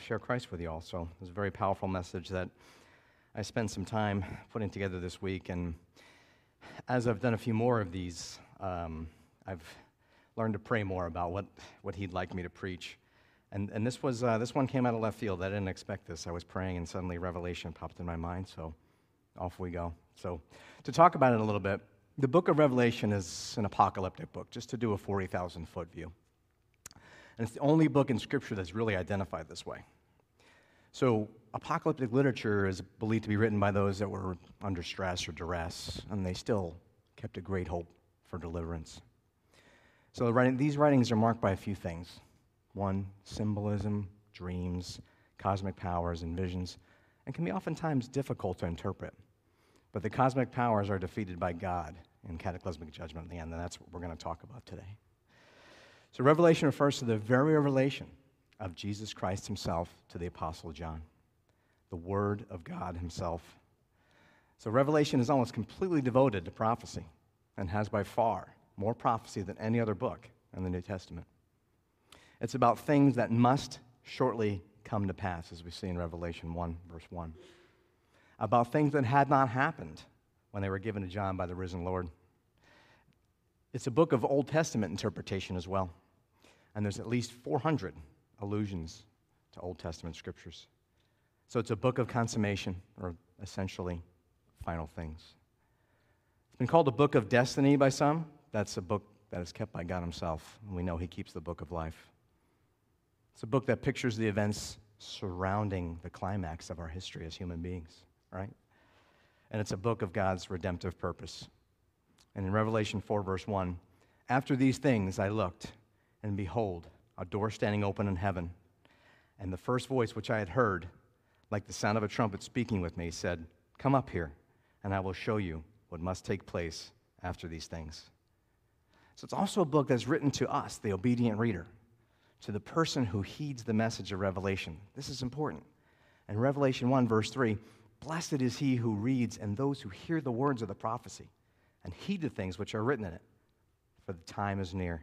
share Christ with you all. So it was a very powerful message that I spent some time putting together this week. And as I've done a few more of these, I've learned to pray more about what He'd like me to preach. And this one came out of left field. I didn't expect this. I was praying, and suddenly Revelation popped in my mind. So off we go. So to talk about it a little bit, the book of Revelation is an apocalyptic book, just to do a 40,000-foot view. And it's the only book in Scripture that's really identified this way. So apocalyptic literature is believed to be written by those that were under stress or duress, and they still kept a great hope for deliverance. So these writings are marked by a few things. One, symbolism, dreams, cosmic powers, and visions, and can be oftentimes difficult to interpret. But the cosmic powers are defeated by God in cataclysmic judgment in the end, and that's what we're going to talk about today. So Revelation refers to the very revelation of Jesus Christ Himself to the Apostle John, the Word of God Himself. So Revelation is almost completely devoted to prophecy and has by far more prophecy than any other book in the New Testament. It's about things that must shortly come to pass, as we see in Revelation 1, verse 1. About things that had not happened when they were given to John by the risen Lord. It's a book of Old Testament interpretation as well. And there's at least 400 allusions to Old Testament scriptures. So it's a book of consummation, or essentially final things. It's been called a book of destiny by some. That's a book that is kept by God Himself. And we know He keeps the book of life. It's a book that pictures the events surrounding the climax of our history as human beings, right? And it's a book of God's redemptive purpose. And in Revelation 4, verse 1, after these things I looked, and behold, a door standing open in heaven. And the first voice which I had heard, like the sound of a trumpet speaking with me, said, "Come up here, and I will show you what must take place after these things." So it's also a book that's written to us, the obedient reader, to the person who heeds the message of Revelation. This is important. In Revelation 1, verse 3, blessed is he who reads and those who hear the words of the prophecy and heed the things which are written in it, for the time is near.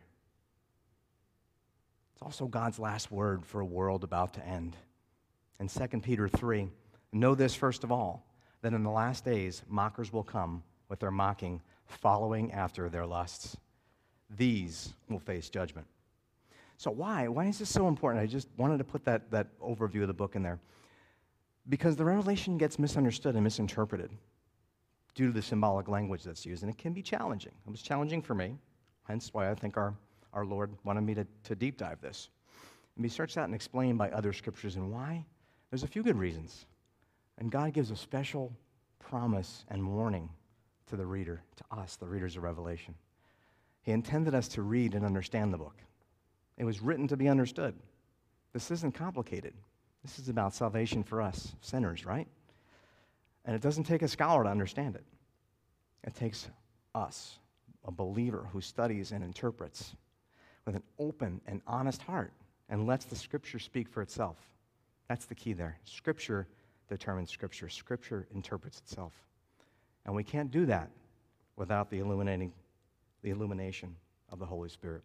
It's also God's last word for a world about to end. In 2 Peter 3, know this first of all, that in the last days mockers will come with their mocking, following after their lusts. These will face judgment. So why? Why is this so important? I just wanted to put that overview of the book in there. Because the Revelation gets misunderstood and misinterpreted due to the symbolic language that's used, and it can be challenging. It was challenging for me, hence why I think our Lord wanted me to deep dive this. And be searched out and explained by other scriptures, and why? There's a few good reasons. And God gives a special promise and warning to the reader, to us, the readers of Revelation. He intended us to read and understand the book. It was written to be understood. This isn't complicated. This is about salvation for us, sinners, right? And it doesn't take a scholar to understand it. It takes us, a believer who studies and interprets with an open and honest heart and lets the Scripture speak for itself. That's the key there. Scripture determines Scripture. Scripture interprets itself. And we can't do that without the illumination of the Holy Spirit.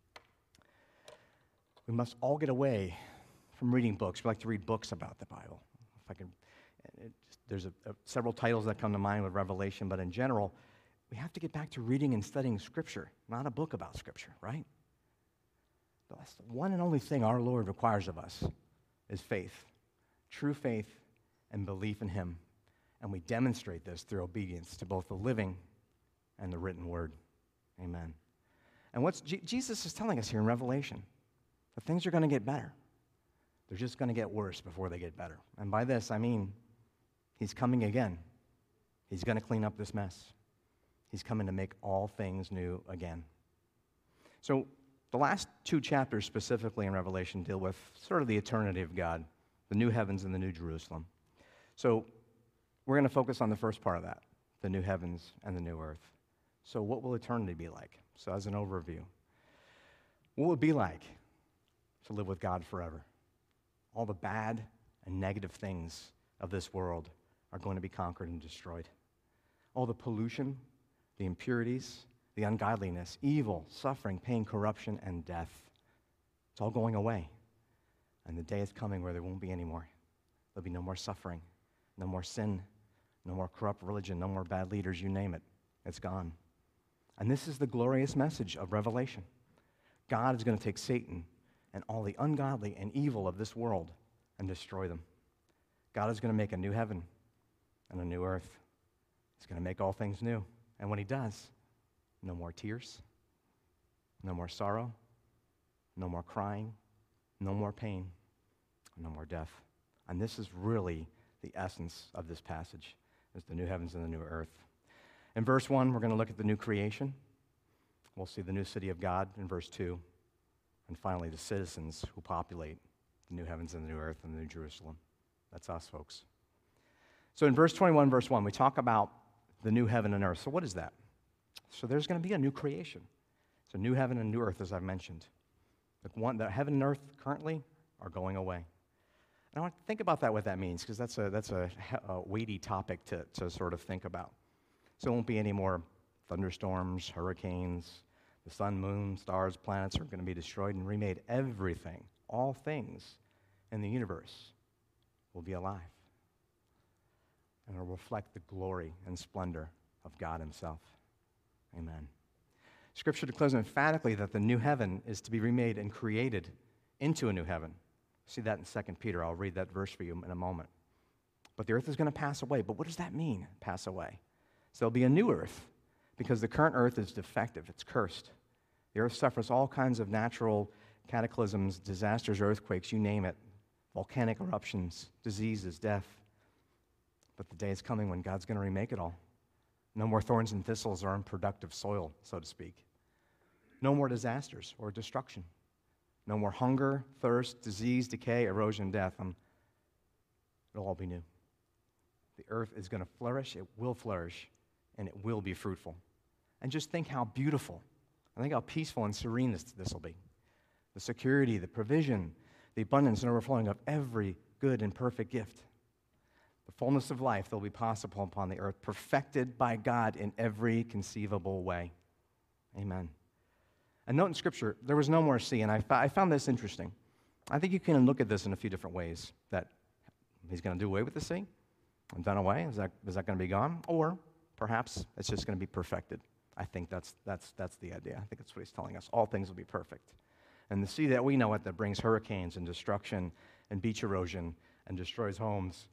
We must all get away from reading books. We like to read books about the Bible. If I can, there's several titles that come to mind with Revelation, but in general, we have to get back to reading and studying Scripture, not a book about Scripture, right? But that's the one and only thing our Lord requires of us is faith, true faith and belief in Him. And we demonstrate this through obedience to both the living and the written word. Amen. And what Jesus is telling us here in Revelation, that things are going to get better. They're just going to get worse before they get better. And by this, I mean He's coming again. He's going to clean up this mess. He's coming to make all things new again. So the last two chapters specifically in Revelation deal with sort of the eternity of God, the new heavens and the new Jerusalem. So we're going to focus on the first part of that, the new heavens and the new earth. So what will eternity be like? So as an overview, what would it be like to live with God forever? All the bad and negative things of this world are going to be conquered and destroyed. All the pollution, the impurities, the ungodliness, evil, suffering, pain, corruption, and death, it's all going away. And the day is coming where there won't be any more. There'll be no more suffering, no more sin, no more corrupt religion, no more bad leaders, you name it. It's gone. And this is the glorious message of Revelation. God is going to take Satan and all the ungodly and evil of this world and destroy them. God is going to make a new heaven and a new earth. He's going to make all things new. And when he does, no more tears, no more sorrow, no more crying, no more pain, no more death. And this is really the essence of this passage, is the new heavens and the new earth. In verse 1, we're going to look at the new creation. We'll see the new city of God in verse 2. And finally, the citizens who populate the new heavens and the new earth and the new Jerusalem. That's us, folks. So in verse 21, verse 1, we talk about the new heaven and earth. So what is that? So there's going to be a new creation. So new heaven and new earth, as I mentioned. The heaven and earth currently are going away. And I want to think about that, what that means, because that's a weighty topic to sort of think about. So there won't be any more thunderstorms, hurricanes. The sun, moon, stars, planets are going to be destroyed and remade. Everything, all things in the universe will be alive. And it will reflect the glory and splendor of God himself. Amen. Scripture declares emphatically that the new heaven is to be remade and created into a new heaven. See that in 2 Peter. I'll read that verse for you in a moment. But the earth is going to pass away. But what does that mean, pass away? So there'll be a new earth, because the current earth is defective. It's cursed. The earth suffers all kinds of natural cataclysms, disasters, earthquakes, you name it, volcanic eruptions, diseases, death. But the day is coming when God's going to remake it all. No more thorns and thistles or unproductive soil, so to speak. No more disasters or destruction. No more hunger, thirst, disease, decay, erosion, death. It'll all be new. The earth is going to flourish, it will flourish, and it will be fruitful. And just think how beautiful, and think how peaceful and serene this will be. The security, the provision, the abundance and overflowing of every good and perfect gift. The fullness of life that will be possible upon the earth, perfected by God in every conceivable way. Amen. And note in Scripture, there was no more sea, and I found this interesting. I think you can look at this in a few different ways, that he's going to do away with the sea and done away. Is that going to be gone? Or perhaps it's just going to be perfected. I think that's the idea. I think that's what he's telling us. All things will be perfect. And the sea that we know it, that brings hurricanes and destruction and beach erosion and destroys homes,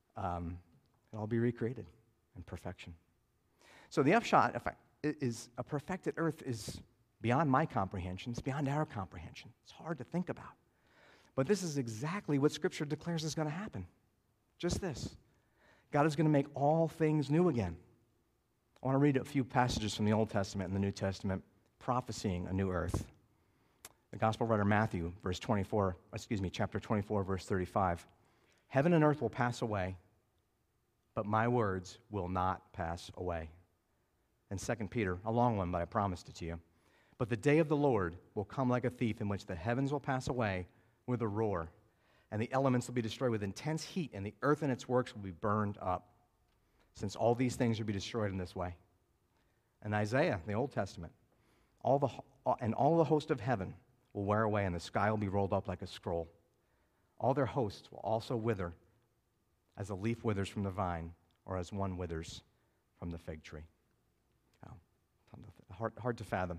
it'll all be recreated in perfection. So the upshot, in fact, is a perfected earth is beyond my comprehension. It's beyond our comprehension. It's hard to think about. But this is exactly what Scripture declares is going to happen. Just this. God is going to make all things new again. I want to read a few passages from the Old Testament and the New Testament prophesying a new earth. The Gospel writer Matthew, chapter 24, verse 35. Heaven and earth will pass away, but my words will not pass away. And 2 Peter, a long one, but I promised it to you. But the day of the Lord will come like a thief, in which the heavens will pass away with a roar, and the elements will be destroyed with intense heat, and the earth and its works will be burned up, since all these things will be destroyed in this way. And Isaiah, the Old Testament, all the host of heaven will wear away, and the sky will be rolled up like a scroll. All their hosts will also wither, as a leaf withers from the vine, or as one withers from the fig tree. Hard to fathom.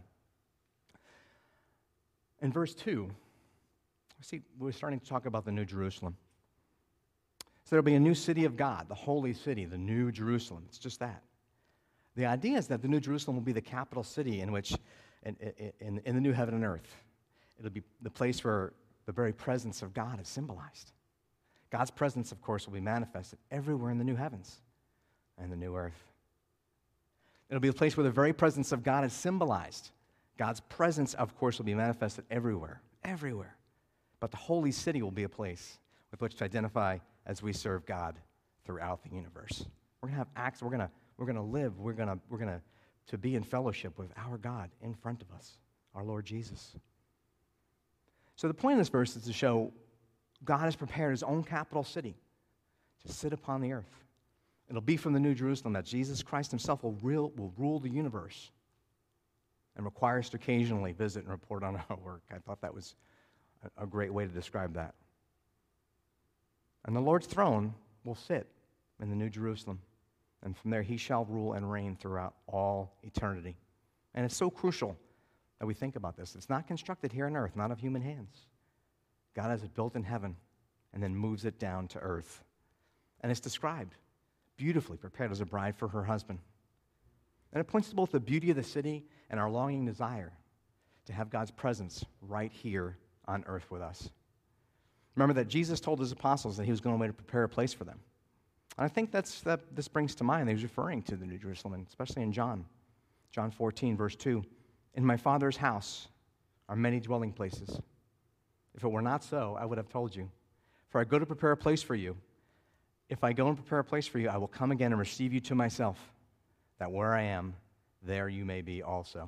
In verse 2, we're starting to talk about the New Jerusalem. So there'll be a new city of God, the holy city, the New Jerusalem. It's just that. The idea is that the New Jerusalem will be the capital city in which, in the new heaven and earth, it'll be the place where the very presence of God is symbolized. God's presence, of course, will be manifested everywhere in the new heavens and the new earth. It'll be a place where the very presence of God is symbolized. God's presence, of course, will be manifested everywhere. But the holy city will be a place with which to identify as we serve God throughout the universe. We're going to have acts. We're going to live. We're going to be in fellowship with our God in front of us, our Lord Jesus. So the point of this verse is to show God has prepared his own capital city to sit upon the earth. It'll be from the New Jerusalem that Jesus Christ himself will rule the universe and require us to occasionally visit and report on our work. I thought that was a great way to describe that. And the Lord's throne will sit in the New Jerusalem. And from there, he shall rule and reign throughout all eternity. And it's so crucial that we think about this. It's not constructed here on earth, not of human hands. God has it built in heaven and then moves it down to earth. And it's described beautifully, prepared as a bride for her husband. And it points to both the beauty of the city and our longing desire to have God's presence right here on earth with us. Remember that Jesus told his apostles that he was going away to prepare a place for them. And I think this brings to mind that he was referring to the New Jerusalem, especially in John 14, verse 2. In my Father's house are many dwelling places. If it were not so, I would have told you. For I go to prepare a place for you. If I go and prepare a place for you, I will come again and receive you to myself, that where I am, there you may be also.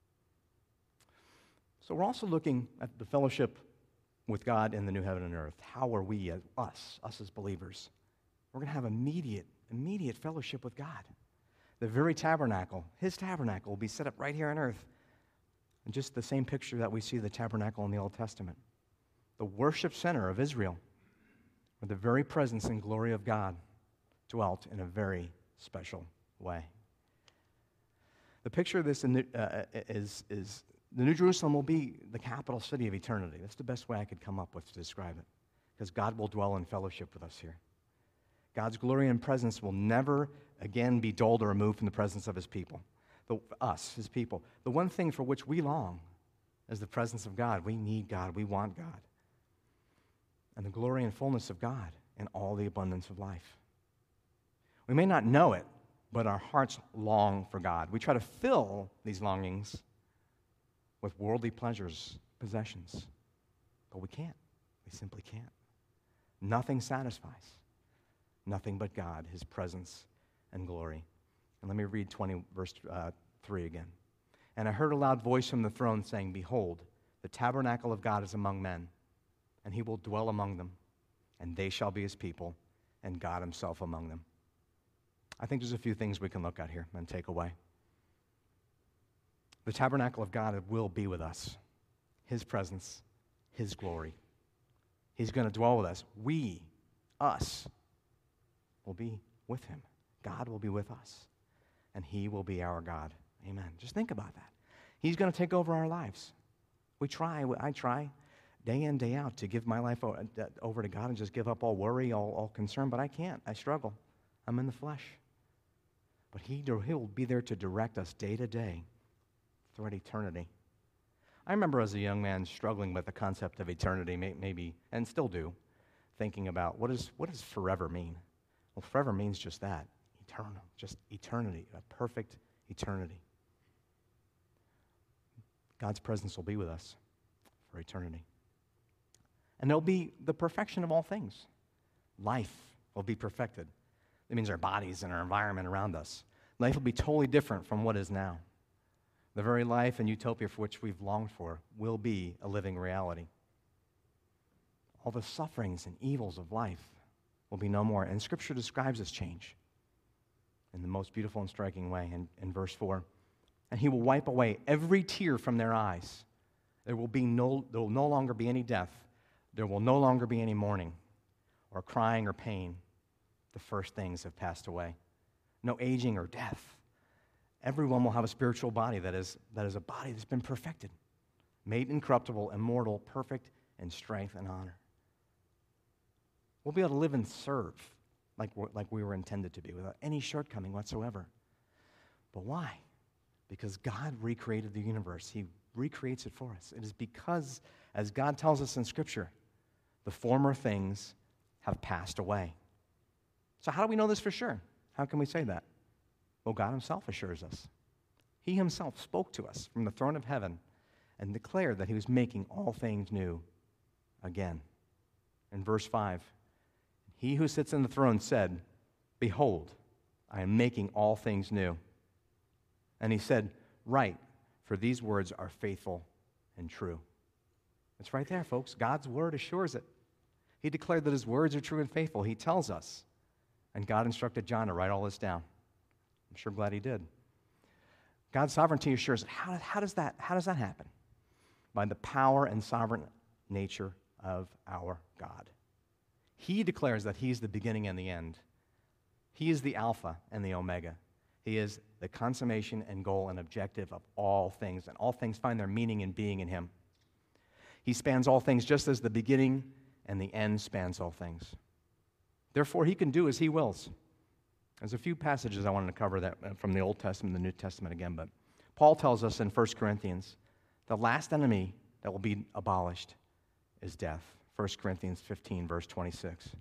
So we're also looking at the fellowship with God in the new heaven and earth. How are we, us as believers? We're going to have immediate fellowship with God. The very tabernacle, his tabernacle, will be set up right here on earth. And just the same picture that we see the tabernacle in the Old Testament. The worship center of Israel, where the very presence and glory of God dwelt in a very special way. The picture of this is the New Jerusalem will be the capital city of eternity. That's the best way I could come up with to describe it, because God will dwell in fellowship with us here. God's glory and presence will never again be dulled or removed from the presence of his people, his people. The one thing for which we long is the presence of God. We need God. We want God. And the glory and fullness of God in all the abundance of life. We may not know it, but our hearts long for God. We try to fill these longings with worldly pleasures, possessions, but we can't. We simply can't. Nothing satisfies. Nothing but God, his presence and glory. And let me read 20, verse 3 again. And I heard a loud voice from the throne saying, Behold, the tabernacle of God is among men, and he will dwell among them, and they shall be his people, and God himself among them. I think there's a few things we can look at here and take away. The tabernacle of God will be with us. His presence, his glory. He's going to dwell with us. We, us, will be with him. God will be with us, and he will be our God. Amen. Just think about that. He's going to take over our lives. I try, day in, day out, to give my life over to God and just give up all worry, all concern, but I can't. I struggle. I'm in the flesh. But he will be there to direct us day to day throughout eternity. I remember as a young man struggling with the concept of eternity, maybe, and still do, thinking about what does forever mean? Well, forever means just that, eternal, just eternity, a perfect eternity. God's presence will be with us for eternity. And there'll be the perfection of all things. Life will be perfected. That means our bodies and our environment around us. Life will be totally different from what is now. The very life and utopia for which we've longed for will be a living reality. All the sufferings and evils of life will be no more. And Scripture describes this change in the most beautiful and striking way in verse 4. And he will wipe away every tear from their eyes. There will no longer be any death. There will no longer be any mourning or crying or pain. The first things have passed away. No aging or death. Everyone will have a spiritual body that is a body that's been perfected, made incorruptible, immortal, perfect in strength and honor. We'll be able to live and serve like we were intended to be, without any shortcoming whatsoever. But why? Because God recreated the universe. He recreates it for us. It is because, as God tells us in Scripture, the former things have passed away. So how do we know this for sure? How can we say that? Well, God himself assures us. He himself spoke to us from the throne of heaven and declared that he was making all things new again. In verse 5, he who sits on the throne said, Behold, I am making all things new. And he said, Write, for these words are faithful and true. It's right there, folks. God's word assures it. He declared that his words are true and faithful. He tells us. And God instructed John to write all this down. I'm sure glad he did. God's sovereignty assures it. How does that happen? By the power and sovereign nature of our God. He declares that he's the beginning and the end. He is the Alpha and the Omega. He is the consummation and goal and objective of all things, and all things find their meaning and being in him. He spans all things just as the beginning and the end spans all things. Therefore, he can do as he wills. There's a few passages I wanted to cover that from the Old Testament and the New Testament again, but Paul tells us in 1 Corinthians, the last enemy that will be abolished is death. 1 Corinthians 15, verse 26.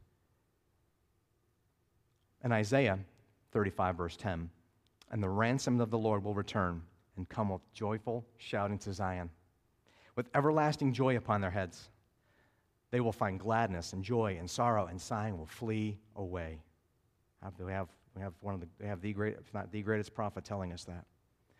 And Isaiah 35, verse 10, and the ransom of the Lord will return and come with joyful shouting to Zion, with everlasting joy upon their heads. They will find gladness and joy, and sorrow and sighing will flee away. They have the great, if not the greatest prophet telling us that.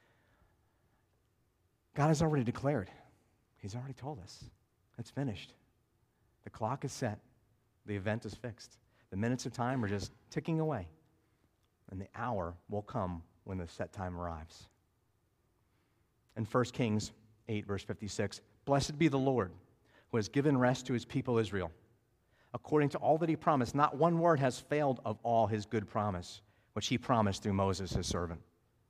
God has already declared. He's already told us. It's finished. The clock is set. The event is fixed. The minutes of time are just ticking away. And the hour will come when the set time arrives. In 1 Kings 8, verse 56, blessed be the Lord, who has given rest to his people Israel. According to all that he promised, not one word has failed of all his good promise, which he promised through Moses, his servant.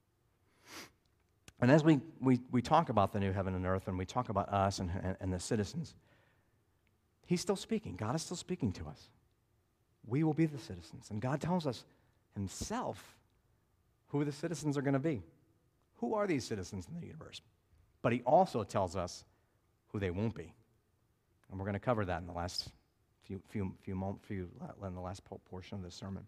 And as we talk about the new heaven and earth, and we talk about us and the citizens, he's still speaking. God is still speaking to us. We will be the citizens. And God tells us himself who the citizens are going to be. Who are these citizens in the universe? But he also tells us who they won't be. And we're going to cover that in the last in the last portion of this sermon.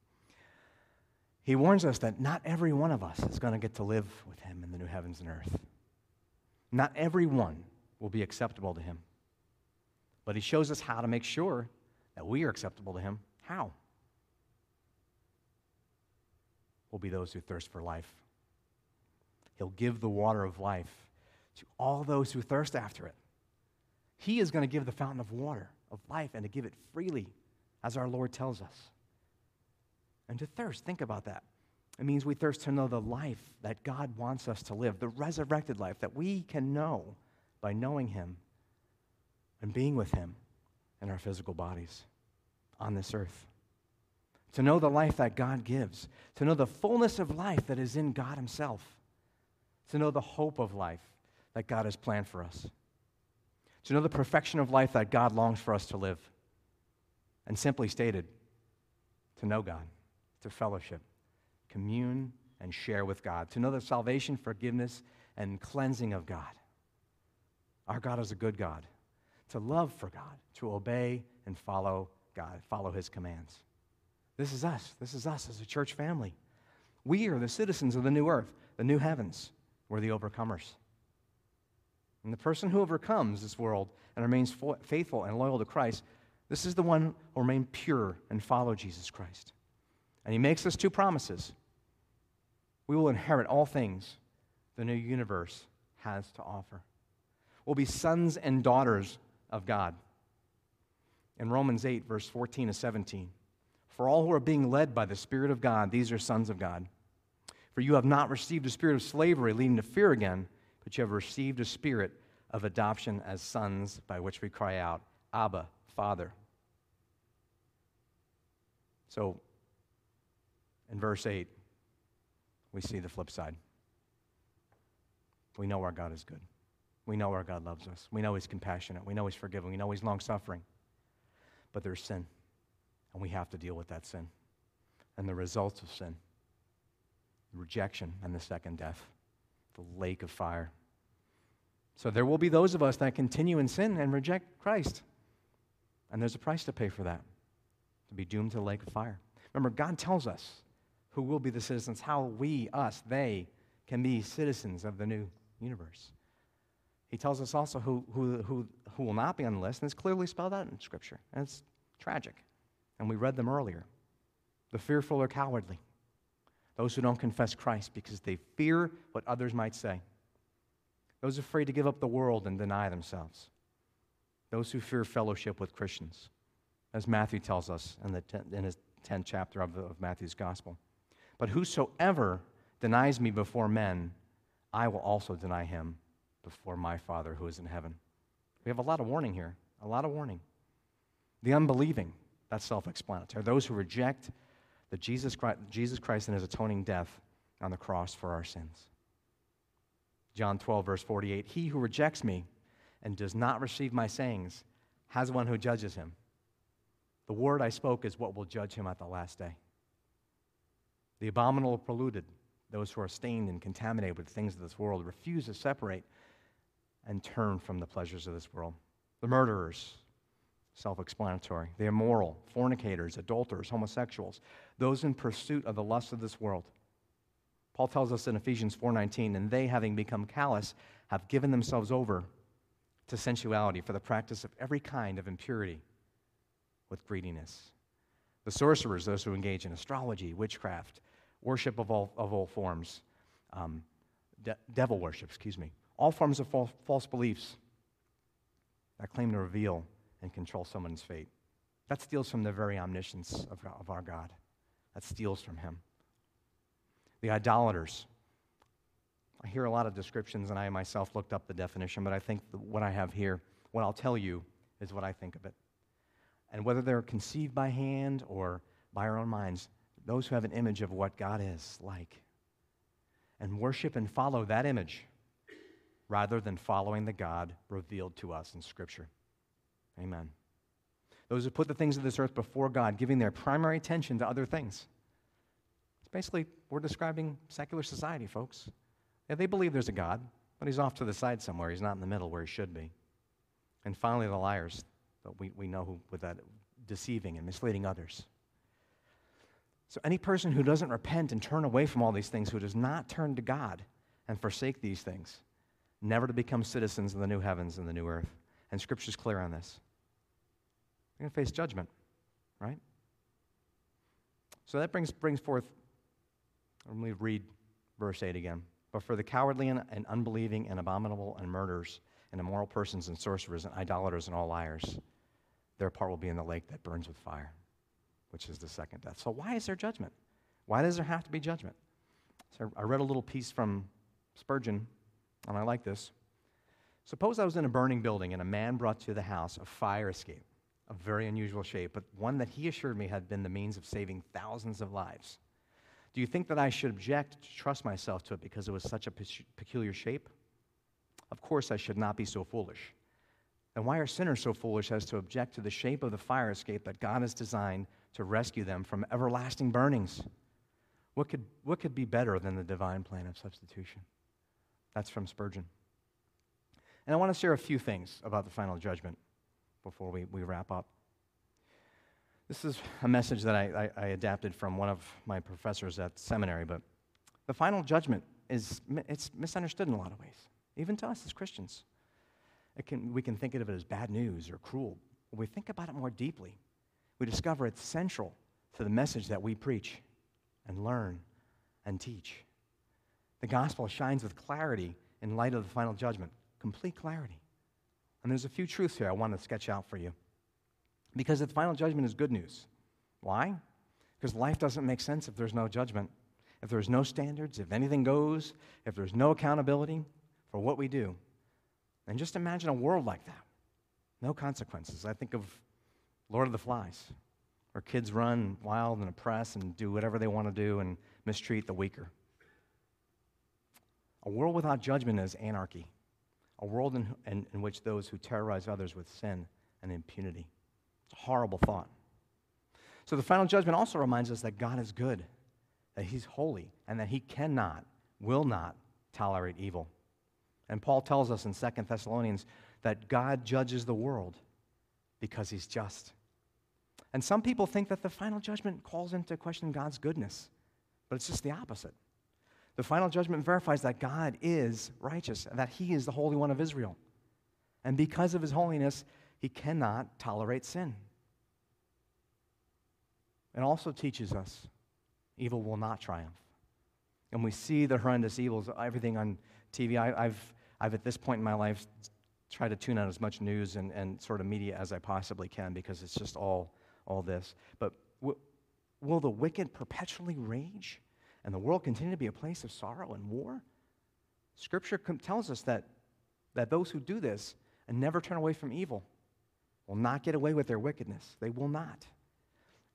He warns us that not every one of us is going to get to live with him in the new heavens and earth. Not everyone will be acceptable to him. But he shows us how to make sure that we are acceptable to him. How? Will be those who thirst for life. He'll give the water of life to all those who thirst after it. He is going to give the fountain of water, of life, and to give it freely, as our Lord tells us. And to thirst, think about that. It means we thirst to know the life that God wants us to live, the resurrected life that we can know by knowing him and being with him in our physical bodies on this earth. To know the life that God gives, to know the fullness of life that is in God himself, to know the hope of life that God has planned for us, to know the perfection of life that God longs for us to live, and simply stated, to know God, to fellowship, commune, and share with God, to know the salvation, forgiveness, and cleansing of God. Our God is a good God. To love for God, to obey and follow God, follow his commands. This is us. This is us as a church family. We are the citizens of the new earth, the new heavens. We're the overcomers. And the person who overcomes this world and remains faithful and loyal to Christ, this is the one who will remain pure and follow Jesus Christ. And he makes us two promises. We will inherit all things the new universe has to offer. We'll be sons and daughters of God. In Romans 8, verse 14 to 17, for all who are being led by the Spirit of God, these are sons of God. For you have not received a spirit of slavery leading to fear again, but you have received a spirit of adoption as sons by which we cry out, Abba, Father. So, in verse 8, we see the flip side. We know our God is good. We know our God loves us. We know he's compassionate. We know he's forgiving. We know he's long-suffering. But there's sin, and we have to deal with that sin. And the results of sin, rejection and the second death, the lake of fire. So there will be those of us that continue in sin and reject Christ. And there's a price to pay for that, to be doomed to the lake of fire. Remember, God tells us who will be the citizens, how we, us, they can be citizens of the new universe. He tells us also who will not be on the list, and it's clearly spelled out in Scripture. And it's tragic. And we read them earlier. The fearful or cowardly. Those who don't confess Christ because they fear what others might say. Those afraid to give up the world and deny themselves. Those who fear fellowship with Christians, as Matthew tells us in his 10th chapter of Matthew's Gospel. But whosoever denies me before men, I will also deny him before my Father who is in heaven. We have a lot of warning here, a lot of warning. The unbelieving, That's self-explanatory. Those who reject Jesus Christ and his atoning death on the cross for our sins. John 12, verse 48, he who rejects me and does not receive my sayings has one who judges him. The word I spoke is what will judge him at the last day. The abominable polluted, those who are stained and contaminated with things of this world, refuse to separate and turn from the pleasures of this world. The murderers, self-explanatory. The immoral, fornicators, adulterers, homosexuals, those in pursuit of the lust of this world. Paul tells us in Ephesians 4:19, and they, having become callous, have given themselves over to sensuality for the practice of every kind of impurity with greediness. The sorcerers, those who engage in astrology, witchcraft, worship of all forms, devil worship, all forms of false beliefs that claim to reveal and control someone's fate. That steals from the very omniscience of our God. That steals from him. The idolaters. I hear a lot of descriptions, and I myself looked up the definition, but I think what I have here, what I'll tell you, is what I think of it. And whether they're conceived by hand or by our own minds, those who have an image of what God is like, and worship and follow that image rather than following the God revealed to us in Scripture. Amen. Those who put the things of this earth before God, giving their primary attention to other things. It's basically, we're describing secular society, folks. Yeah, they believe there's a God, but he's off to the side somewhere. He's not in the middle where he should be. And finally, the liars. But we know who with that, deceiving and misleading others. So any person who doesn't repent and turn away from all these things, who does not turn to God and forsake these things, never to become citizens of the new heavens and the new earth. And Scripture's clear on this. They're going to face judgment, right? So that brings forth, let me read verse 8 again. But for the cowardly and unbelieving and abominable and murderers and immoral persons and sorcerers and idolaters and all liars, their part will be in the lake that burns with fire, which is the second death. So why is there judgment? Why does there have to be judgment? So I read a little piece from Spurgeon, and I like this. Suppose I was in a burning building and a man brought to the house a fire escape of very unusual shape, but one that he assured me had been the means of saving thousands of lives. Do you think that I should object to trust myself to it because it was such a peculiar shape? Of course I should not be so foolish. Then why are sinners so foolish as to object to the shape of the fire escape that God has designed to rescue them from everlasting burnings? What could be better than the divine plan of substitution? That's from Spurgeon. And I want to share a few things about the final judgment before we wrap up. This is a message that I adapted from one of my professors at seminary, but the final judgment it's misunderstood in a lot of ways, even to us as Christians. We can think of it as bad news or cruel. When we think about it more deeply, we discover it's central to the message that we preach and learn and teach. The gospel shines with clarity in light of the final judgment, complete clarity. And there's a few truths here I want to sketch out for you. Because the final judgment is good news. Why? Because life doesn't make sense if there's no judgment, if there's no standards, if anything goes, if there's no accountability for what we do. And just imagine a world like that. No consequences. I think of Lord of the Flies, where kids run wild and oppress and do whatever they want to do and mistreat the weaker. A world without judgment is anarchy. A world in which those who terrorize others with sin and impunity. It's a horrible thought. So the final judgment also reminds us that God is good, that he's holy, and that he will not tolerate evil. And Paul tells us in 2 Thessalonians that God judges the world because he's just. And some people think that the final judgment calls into question God's goodness, but it's just the opposite. The final judgment verifies that God is righteous and that he is the Holy One of Israel. And because of his holiness, he cannot tolerate sin. It also teaches us evil will not triumph. And we see the horrendous evils, everything on TV. I've at this point in my life tried to tune out as much news and sort of media as I possibly can because it's just all this. But will the wicked perpetually rage and the world continue to be a place of sorrow and war? Scripture tells us that those who do this and never turn away from evil will not get away with their wickedness. They will not.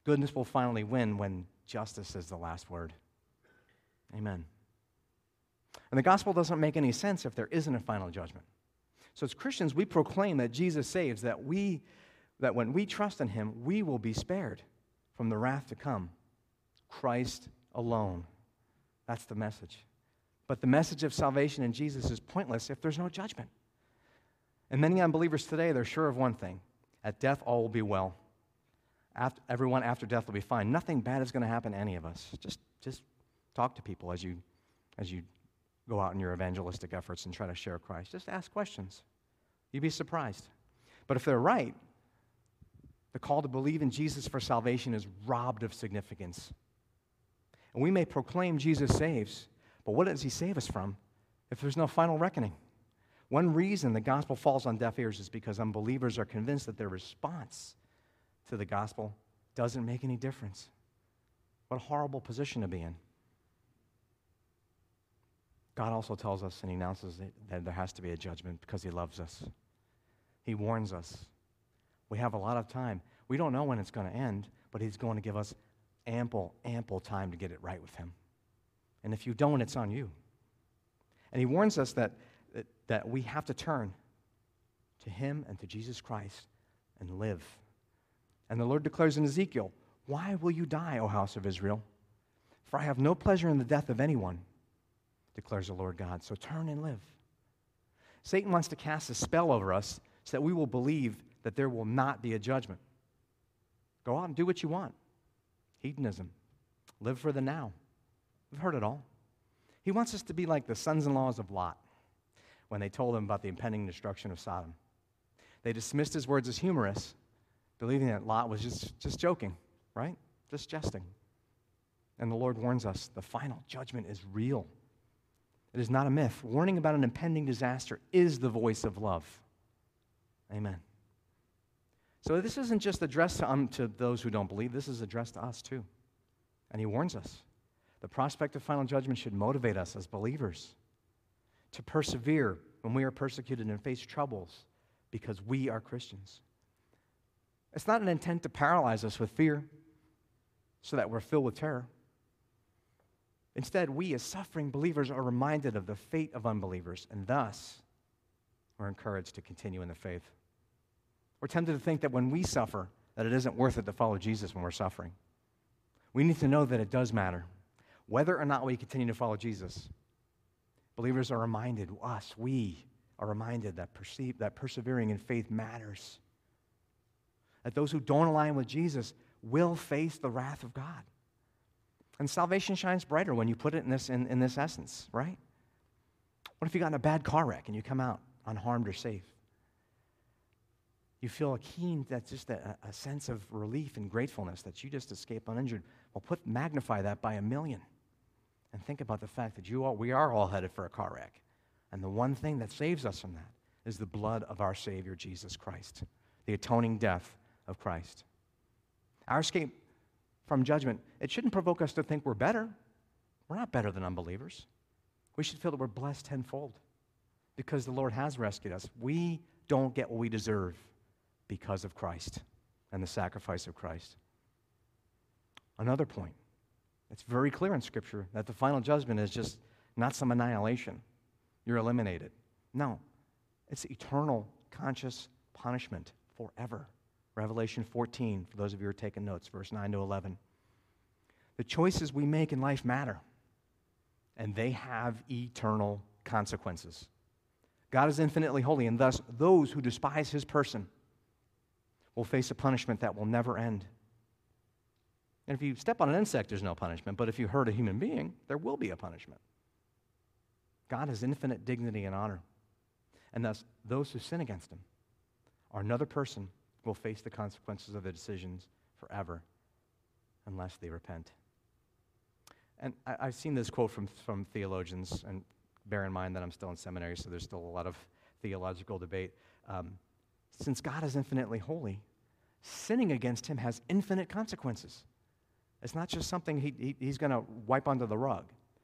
Goodness will finally win when justice is the last word. Amen. And the gospel doesn't make any sense if there isn't a final judgment. So as Christians, we proclaim that Jesus saves, that when we trust in him, we will be spared from the wrath to come. Christ alone. That's the message. But the message of salvation in Jesus is pointless if there's no judgment. And many unbelievers today, they're sure of one thing. At death, all will be well. Everyone after death will be fine. Nothing bad is going to happen to any of us. Just talk to people as you go out in your evangelistic efforts and try to share Christ. Just ask questions. You'd be surprised. But if they're right, the call to believe in Jesus for salvation is robbed of significance. And we may proclaim Jesus saves, but what does he save us from if there's no final reckoning? One reason the gospel falls on deaf ears is because unbelievers are convinced that their response to the gospel doesn't make any difference. What a horrible position to be in. God also tells us and he announces that there has to be a judgment because he loves us. He warns us. We have a lot of time. We don't know when it's going to end, but he's going to give us ample time to get it right with him. And if you don't, it's on you. And he warns us that we have to turn to him and to Jesus Christ and live. And the Lord declares in Ezekiel, "Why will you die, O house of Israel? For I have no pleasure in the death of anyone, declares the Lord God. So turn and live." Satan wants to cast a spell over us so that we will believe that there will not be a judgment. Go out and do what you want. Hedonism. Live for the now. We've heard it all. He wants us to be like the sons-in-laws of Lot when they told him about the impending destruction of Sodom. They dismissed his words as humorous, believing that Lot was just joking, right? Just jesting. And the Lord warns us, the final judgment is real. It is not a myth. Warning about an impending disaster is the voice of love. Amen. So this isn't just addressed to those who don't believe. This is addressed to us too. And he warns us. The prospect of final judgment should motivate us as believers to persevere when we are persecuted and face troubles because we are Christians. It's not an intent to paralyze us with fear so that we're filled with terror. Instead, we as suffering believers are reminded of the fate of unbelievers, and thus we're encouraged to continue in the faith. We're tempted to think that when we suffer, that it isn't worth it to follow Jesus when we're suffering. We need to know that it does matter. Whether or not we continue to follow Jesus, believers are reminded, we are reminded that persevering in faith matters. That those who don't align with Jesus will face the wrath of God. And salvation shines brighter when you put it in this essence, right? What if you got in a bad car wreck and you come out unharmed or safe? You feel that's just a sense of relief and gratefulness that you just escaped uninjured. Well, magnify that by 1,000,000. And think about the fact that we are all headed for a car wreck. And the one thing that saves us from that is the blood of our Savior, Jesus Christ, the atoning death of Christ. Our escape from judgment, it shouldn't provoke us to think we're better. We're not better than unbelievers. We should feel that we're blessed tenfold because the Lord has rescued us. We don't get what we deserve because of Christ and the sacrifice of Christ. Another point, it's very clear in Scripture that the final judgment is just not some annihilation. You're eliminated. No, it's eternal, conscious punishment forever. Revelation 14, for those of you who are taking notes, verse 9 to 11. The choices we make in life matter, and they have eternal consequences. God is infinitely holy, and thus those who despise his person will face a punishment that will never end. And if you step on an insect, there's no punishment, but if you hurt a human being, there will be a punishment. God has infinite dignity and honor, and thus those who sin against him are another person will face the consequences of their decisions forever unless they repent. And I've seen this quote from theologians, and bear in mind that I'm still in seminary, so there's still a lot of theological debate. Since God is infinitely holy, sinning against him has infinite consequences. It's not just something he's going to wipe under the rug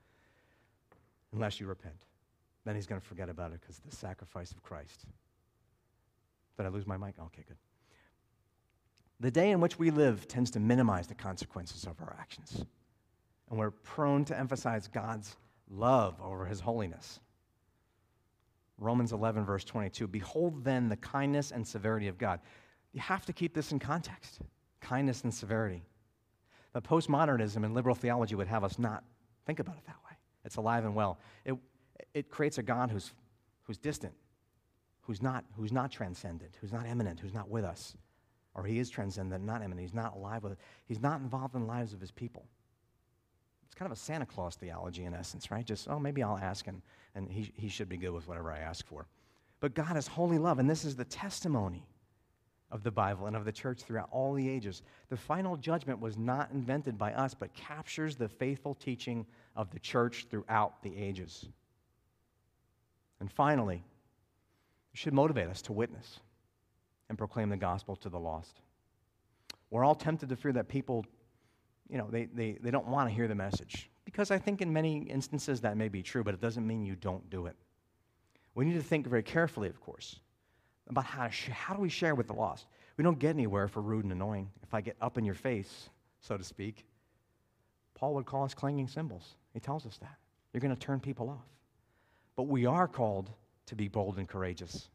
unless you repent. Then he's going to forget about it because of the sacrifice of Christ. Did I lose my mic? Okay, good. The day in which we live tends to minimize the consequences of our actions. And we're prone to emphasize God's love over his holiness. Romans 11, verse 22, behold then the kindness and severity of God. You have to keep this in context, kindness and severity. But postmodernism and liberal theology would have us not think about it that way. It's alive and well. It creates a God who's distant, who's not transcendent, who's not immanent, who's not with us. Or he is transcendent, not immanent. He's not alive with us. He's not involved in the lives of his people. It's kind of a Santa Claus theology in essence, right? Just, maybe I'll ask, and he should be good with whatever I ask for. But God is holy love, and this is the testimony of the Bible and of the church throughout all the ages. The final judgment was not invented by us, but captures the faithful teaching of the church throughout the ages. And finally, it should motivate us to witness and proclaim the gospel to the lost. We're all tempted to fear that people, they don't want to hear the message. Because I think in many instances that may be true, but it doesn't mean you don't do it. We need to think very carefully, of course, about how do we share with the lost. We don't get anywhere if we're rude and annoying. If I get up in your face, so to speak, Paul would call us clanging cymbals. He tells us that. You're going to turn people off. But we are called to be bold and courageous.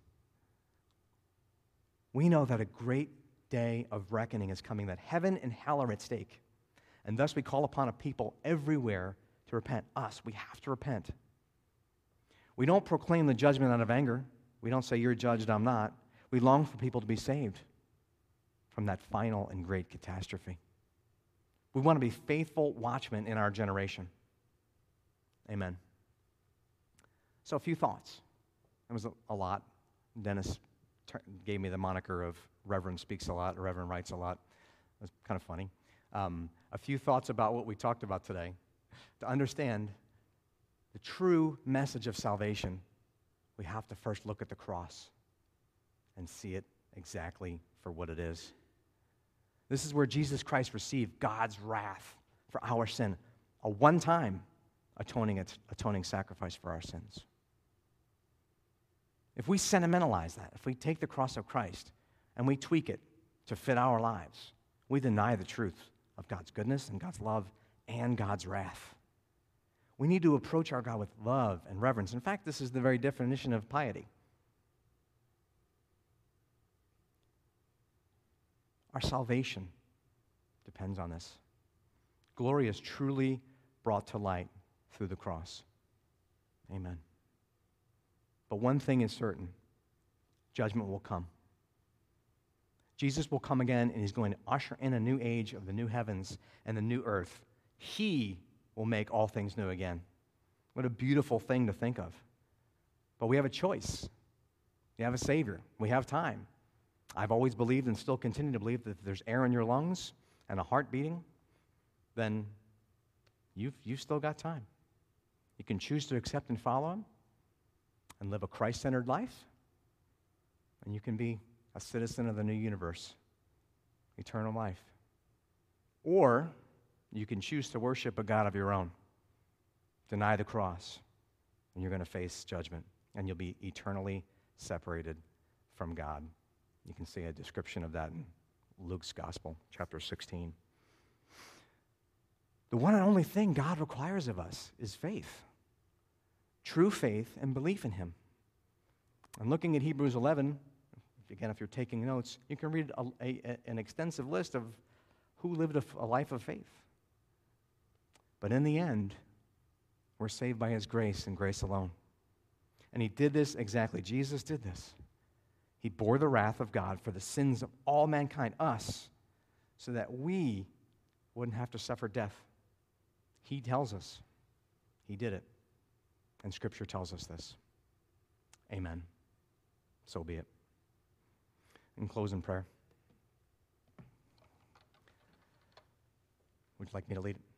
We know that a great day of reckoning is coming, that heaven and hell are at stake. And thus we call upon a people everywhere to repent. We have to repent. We don't proclaim the judgment out of anger. We don't say, you're judged, I'm not. We long for people to be saved from that final and great catastrophe. We want to be faithful watchmen in our generation. Amen. So a few thoughts. It was a lot. Dennis gave me the moniker of Reverend speaks a lot, or Reverend writes a lot. It was kind of funny. A few thoughts about what we talked about today. To understand the true message of salvation, we have to first look at the cross and see it exactly for what it is. This is where Jesus Christ received God's wrath for our sin, a one-time atoning sacrifice for our sins. If we sentimentalize that, if we take the cross of Christ and we tweak it to fit our lives, we deny the truth of God's goodness and God's love and God's wrath. We need to approach our God with love and reverence. In fact, this is the very definition of piety. Our salvation depends on this. Glory is truly brought to light through the cross. Amen. But one thing is certain, judgment will come. Jesus will come again, and he's going to usher in a new age of the new heavens and the new earth. He will make all things new again. What a beautiful thing to think of. But we have a choice. We have a Savior. We have time. I've always believed and still continue to believe that if there's air in your lungs and a heart beating, then you've still got time. You can choose to accept and follow him and live a Christ-centered life, and you can be a citizen of the new universe, eternal life. Or you can choose to worship a God of your own, deny the cross, and you're going to face judgment, and you'll be eternally separated from God. You can see a description of that in Luke's Gospel, chapter 16. The one and only thing God requires of us is faith. True faith and belief in him. And looking at Hebrews 11, again, if you're taking notes, you can read an extensive list of who lived a life of faith. But in the end, we're saved by his grace and grace alone. And he did this exactly. Jesus did this. He bore the wrath of God for the sins of all mankind, us, so that we wouldn't have to suffer death. He tells us he did it. And Scripture tells us this. Amen. So be it. And close in prayer. Would you like me to lead it?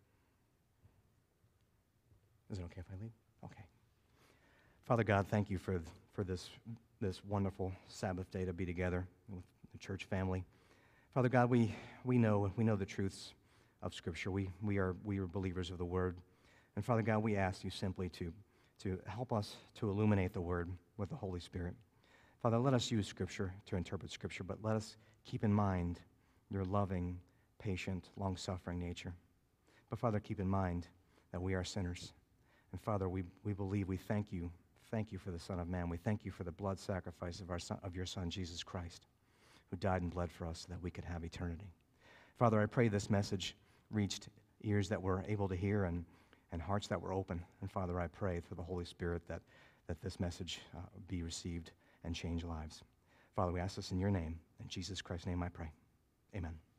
Is it okay if I lead? Okay. Father God, thank you for this wonderful Sabbath day to be together with the church family. Father God, we know the truths of Scripture. We are believers of the Word. And Father God, we ask you simply to help us to illuminate the Word with the Holy Spirit. Father, let us use Scripture to interpret Scripture, but let us keep in mind your loving, patient, long-suffering nature. But Father, keep in mind that we are sinners. And Father, we believe, we thank you. Thank you for the Son of Man. We thank you for the blood sacrifice of your Son, Jesus Christ, who died and bled for us so that we could have eternity. Father, I pray this message reached ears that were able to hear and hearts that were open. And Father, I pray through the Holy Spirit that this message be received and change lives. Father, we ask this in your name. In Jesus Christ's name I pray. Amen.